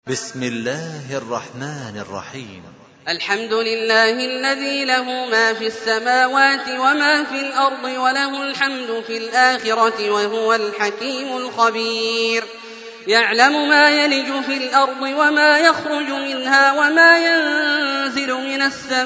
بسم الله الرحمن الرحيم. الحمد لله الذي له ما في السماوات وما في الأرض وله الحمد في الآخرة وهو الحكيم الخبير. يعلم ما يلج في الأرض وما يخرج منها وما ينزل من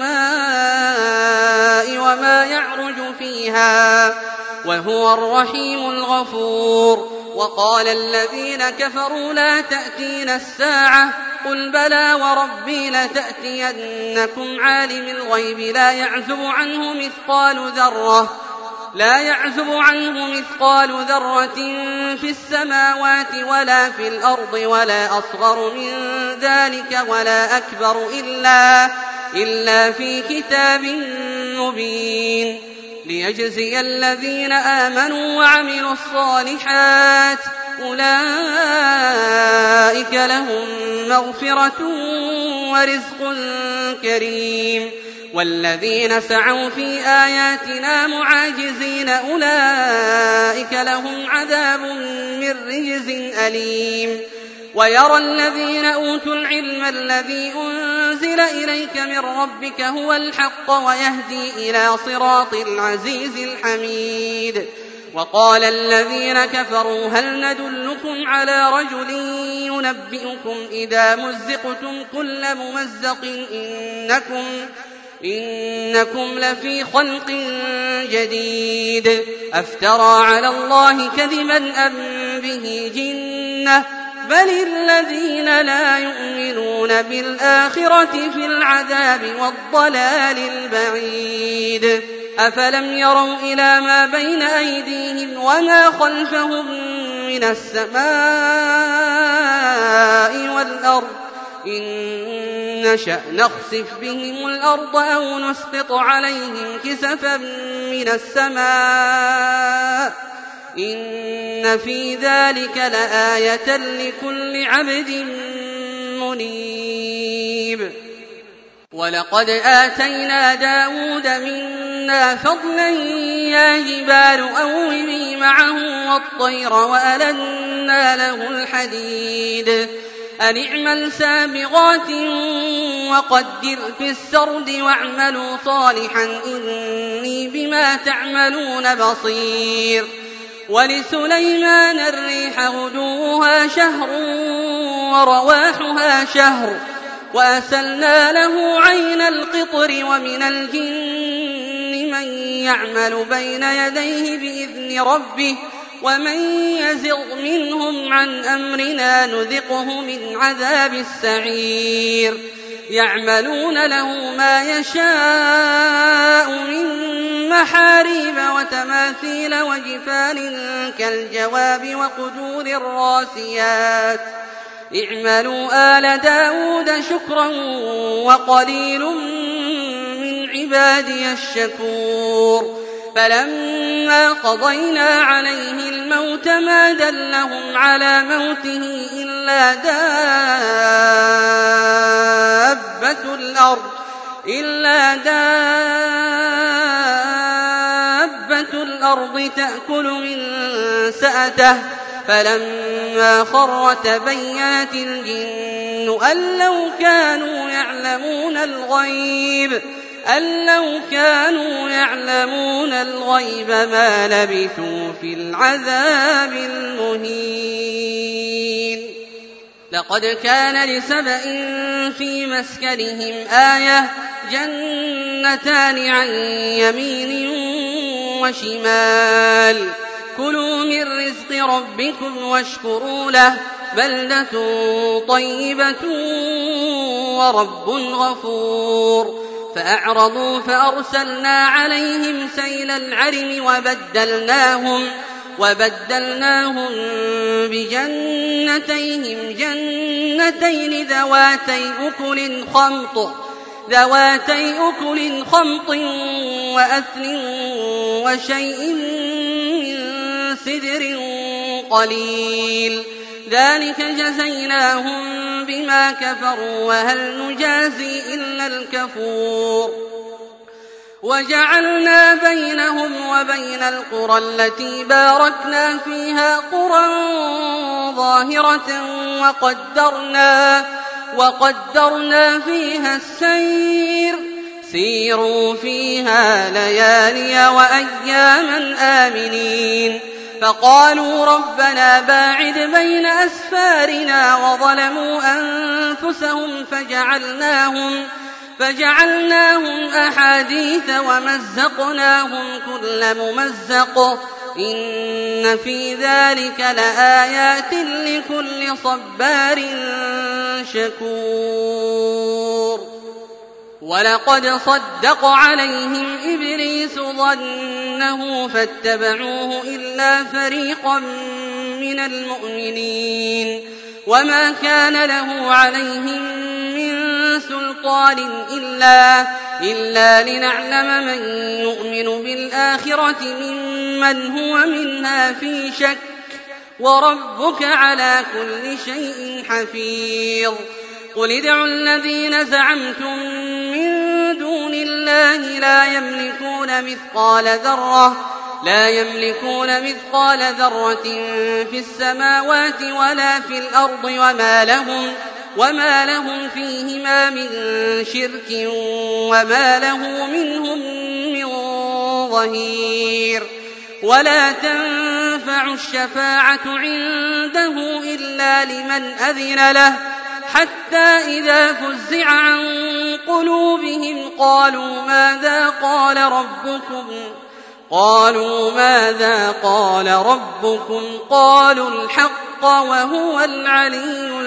السماء وما يعرج فيها وهو الرحيم الغفور. وقال الذين كفروا لا تأتينا الساعة قل بلى وربي لتأتينكم عالم الغيب لا يعزب عنه مثقال ذرة في السماوات ولا في الأرض ولا أصغر من ذلك ولا أكبر إلا في كتاب مبين ليجزي الذين آمنوا وعملوا الصالحات أولئك لهم مغفرة ورزق كريم. والذين سعوا في آياتنا معاجزين أولئك لهم عذاب من رجز أليم. ويرى الذين أوتوا العلم الذي أنزل إليك من ربك هو الحق ويهدي إلى صراط العزيز الحميد. وقال الذين كفروا هل ندلكم على رجل ينبئكم إذا مزقتم كل ممزق إنكم لفي خلق جديد أفترى على الله كذبا أم به جنة بل الذين لا يؤمنون بالآخرة في العذاب والضلال البعيد. أفلم يروا إلى ما بين أيديهم وما خلفهم من السماء والأرض إن نشأ نخسف بهم الأرض أو نسقط عليهم كسفا من السماء إن في ذلك لآية لكل عبد منيب. ولقد آتينا داود منا فضلا يا جبال أوبي معه والطير وألنا له الحديد أن اعمل سابغات وقدر في السرد واعملوا صالحا إني بما تعملون بصير. ولسليمان الريح غدوها شهر ورواحها شهر وأسلنا له عين القطر ومن الجن من يعمل بين يديه بإذن ربه ومن يزغ منهم عن أمرنا نذقه من عذاب السعير. يعملون له ما يشاء من محاريب وتماثيل وجفان كالجواب وقدور الراسيات اعملوا آل داود شكرا وقليل من عبادي الشكور. فلما قضينا عليه الموت ما دلهم على موته إلا دابة الأرض تأكل من سأته فلما خر تبينت الجن أن لو كانوا يعلمون الغيب ما لبثوا في العذاب المهين. لقد كان لسبإ في مسكنهم آية جنتان عن يمين وشمال كلوا من رزق ربكم واشكروا له بلدة طيبة ورب غفور. فأعرضوا فأرسلنا عليهم سيل العرم وبدلناهم بجنتيهم جنتين ذواتي أكل خمط وأثل وشيء من سدر قليل ذلك جزيناهم بما كفروا وهل نجازي إلا الكفور. وجعلنا بينهم وبين القرى التي باركنا فيها قرى ظاهرة وقدرنا فيها السير سيروا فيها ليالي وأياما آمنين فقالوا ربنا باعد بين أسفارنا وظلموا أنفسهم فجعلناهم أحاديث ومزقناهم كل ممزق إن في ذلك لآيات لكل صبار شكور ولقد صدق عليهم إبليس ظنه فاتبعوه إلا فريقا من المؤمنين وما كان له عليهم من سلطان إلا لنعلم من يؤمن بالآخرة ممن هو منها في شك وربك على كل شيء حفيظ قل ادعوا الذين زعمتم من دون الله لا يملكون مثقال ذرة في السماوات ولا في الأرض وما لهم فيهما من شرك وما له منهم من ظهير ولا تنفع الشفاعة عنده إلا لمن أذن له حتى إذا فزع عن قلوبهم قالوا ماذا قال ربكم قالوا الحق وهو العلي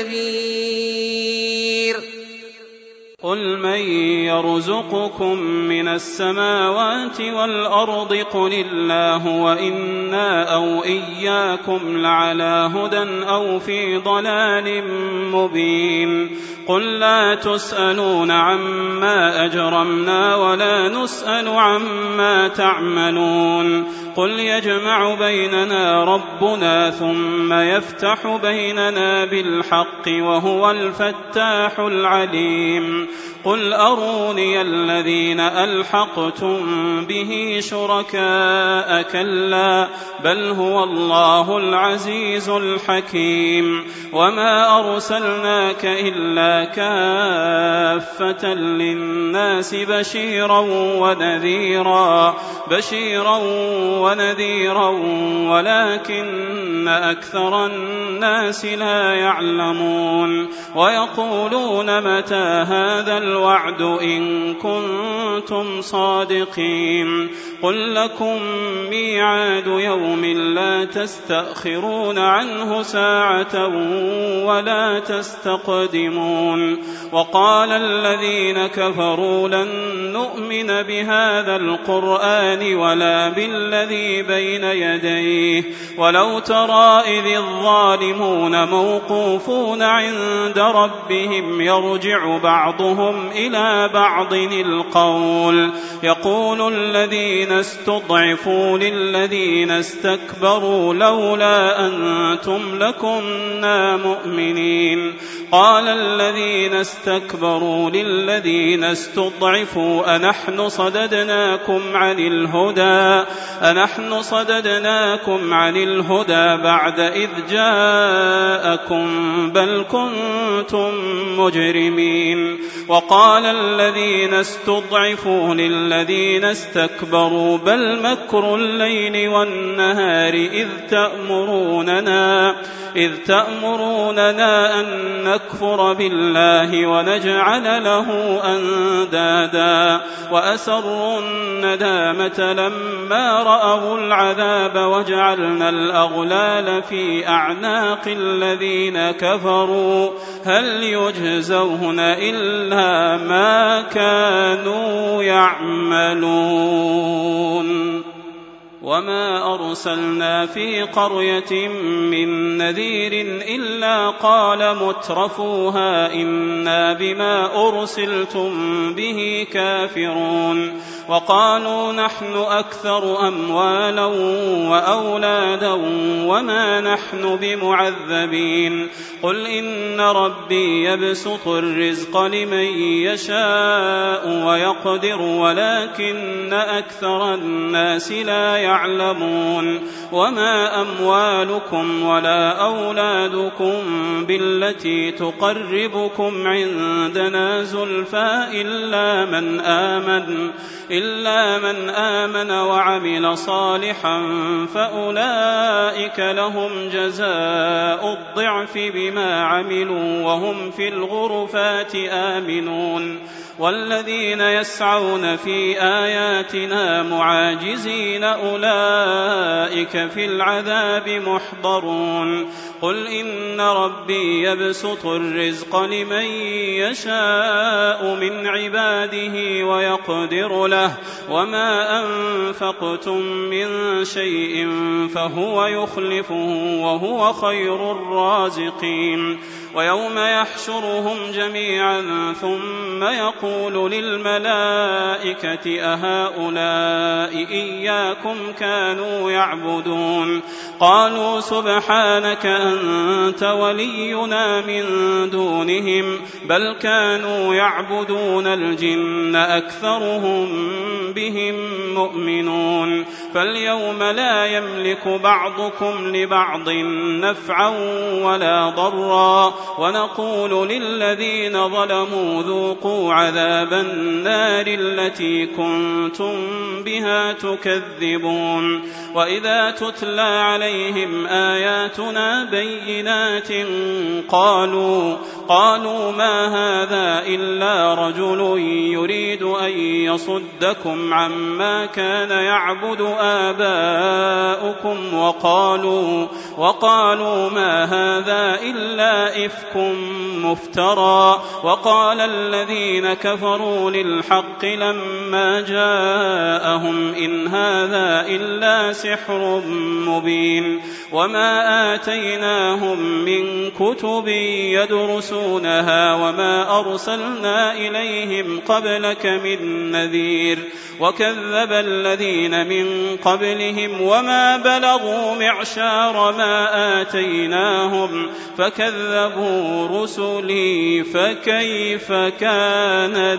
الكبير قل من يرزقكم من السماوات والأرض قل الله وإنا أو إياكم لعلى هدى أو في ضلال مبين قل لا تسألون عما أجرمنا ولا نسأل عما تعملون قل يجمع بيننا ربنا ثم يفتح بيننا بالحق وهو الفتاح العليم قل أروني الذين ألحقتم به شركاء كلا بل هو الله العزيز الحكيم وما أرسلناك إلا كافة للناس بشيرا ونذيرا ولكن أكثر الناس لا يعلمون ويقولون متى هذا الوعد إن كنتم صادقين قل لكم ميعاد يوم لا تستأخرون عنه ساعة ولا تستقدمون وقال الذين كفروا لن نؤمن بهذا القرآن ولا بالذي بين يديه ولو ترى إذ الظالمون موقوفون عند ربهم يرجع بعضهم إلى بعض القول يقول الذين استضعفوا للذين استكبروا لولا أنتم لكنا مؤمنين قال الذين استكبروا للذين استضعفوا أنحن صددناكم عن الهدى بعد إذ جاءكم بل كنتم مجرمين وقال الذين استضعفوا للذين استكبروا بل مكر الليل والنهار إذ تأمروننا أن نكفر بالله ونجعل له أندادا وأسروا الندامة لما رأوا العذاب وجعلنا الأغلال في أعناق الذين كفروا هل يجزون إلا ما كانوا يعملون وما أرسلنا في قرية من نذير إلا قال مترفوها إنا بما أرسلتم به كافرون وقالوا نحن أكثر أموالا وأولادا وما نحن بمعذبين قل إن ربي يبسط الرزق لمن يشاء ويقدر ولكن أكثر الناس لا يعلمون وما أموالكم ولا أولادكم بالتي تقربكم عندنا زلفى إلا من آمن وعمل صالحا فأولئك لهم جزاء الضعف بما عملوا وهم في الغرفات آمنون والذين يسعون في آياتنا معاجزين أولئك في العذاب محضرون قل إن ربي يبسط الرزق لمن يشاء من عباده ويقدر له وما أنفقتم من شيء فهو يخلفه وهو خير الرازقين ويوم يحشرهم جميعا ثم يقول للملائكة أهؤلاء إياكم كانوا يعبدون قالوا سبحانك أنت ولينا من دونهم بل كانوا يعبدون الجن أكثرهم بهم مؤمنون فاليوم لا يملك بعضكم لبعض نفعا ولا ضرا ونقول للذين ظلموا ذوقوا عذاب النار التي كنتم بها تكذبون وإذا تتلى عليهم آياتنا بينات قالوا ما هذا إلا رجل يريد أن يصدكم عما كان يعبد آباؤكم وقالوا ما هذا إلا إفك مفترى وقال الذين كفروا للحق لما جاءهم إن هذا إلا سحر مبين وما آتيناهم من كتب يدرسونها وما أرسلنا إليهم قبلك من نذير وكذب الذين من قبلهم وما بلغوا معشار ما آتيناهم فكذبوا رسلي فكيف كان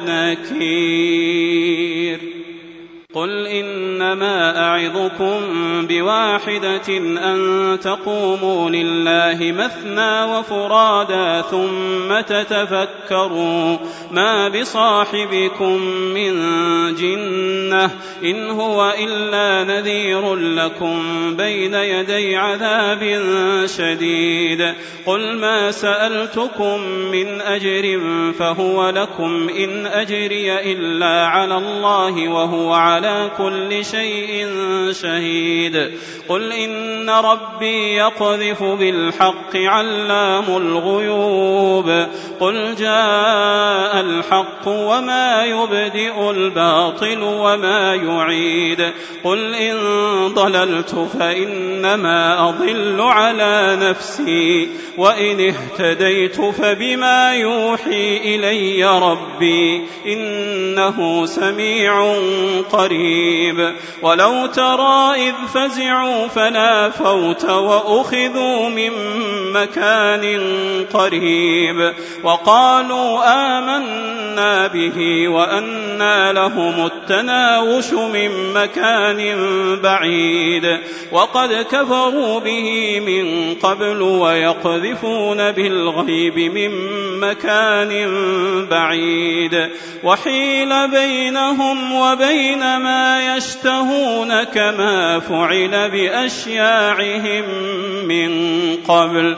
نكير قل إنما أعظكم بواحدة أن تقوموا لله مثنى وفرادا ثم تتفكروا ما بصاحبكم من جنة إن هو إلا نذير لكم بين يدي عذاب شديد قل ما سألتكم من أجر فهو لكم إن أجري إلا على الله وهو على كل شيء شهيد قل إن ربي يقذف بالحق علام الغيوب قل جاء الحق وما يبدئ الباطل وما يعيد قل إن ضللت فإنما أضل على نفسي وإن اهتديت فبما يوحي إلي ربي إنه سميع قريب ولو ترى إذ فزعوا فلا فوت وأخذوا من مكان قريب وقالوا آمنا به وأنى لهم التناوش من مكان بعيد وقد كفروا به من قبل ويقذفون بالغيب من مكان بعيد وحيل بينهم وبين ما يشتهون كما فعل بأشياعهم من قبل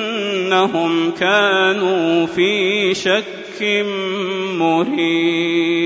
إنهم كانوا في شك مريب